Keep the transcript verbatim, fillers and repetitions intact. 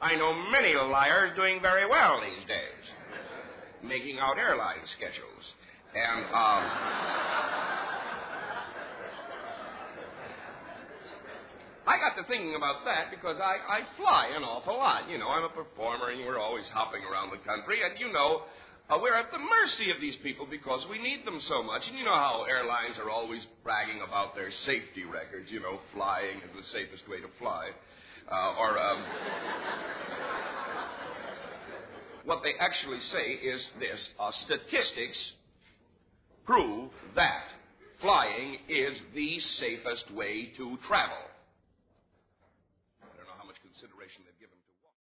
I know many liars doing very well these days, making out airline schedules. And, um... I got to thinking about that because I, I fly an awful lot. You know, I'm a performer, and we're always hopping around the country. And, you know, uh, we're at the mercy of these people because we need them so much. And you know how airlines are always bragging about their safety records. You know, flying is the safest way to fly. Uh, or, um... what they actually say is this. Uh, statistics prove that flying is the safest way to travel.